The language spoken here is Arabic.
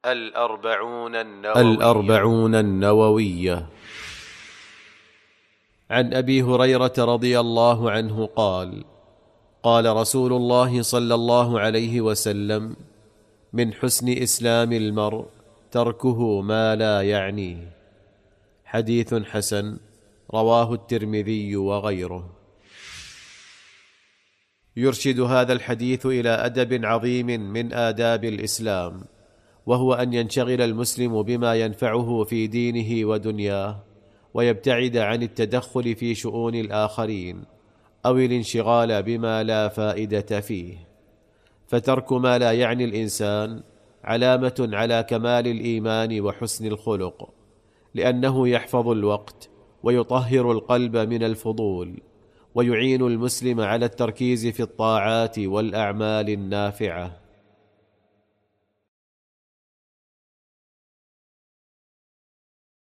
الأربعون النووية. عن أبي هريرة رضي الله عنه قال: قال رسول الله صلى الله عليه وسلم: من حسن إسلام المرء تركه ما لا يعنيه. حديث حسن، رواه الترمذي وغيره. يرشد هذا الحديث إلى أدب عظيم من آداب الإسلام، وهو أن ينشغل المسلم بما ينفعه في دينه ودنياه، ويبتعد عن التدخل في شؤون الآخرين أو الانشغال بما لا فائدة فيه. فترك ما لا يعني الإنسان علامة على كمال الإيمان وحسن الخلق، لأنه يحفظ الوقت ويطهر القلب من الفضول، ويعين المسلم على التركيز في الطاعات والأعمال النافعة.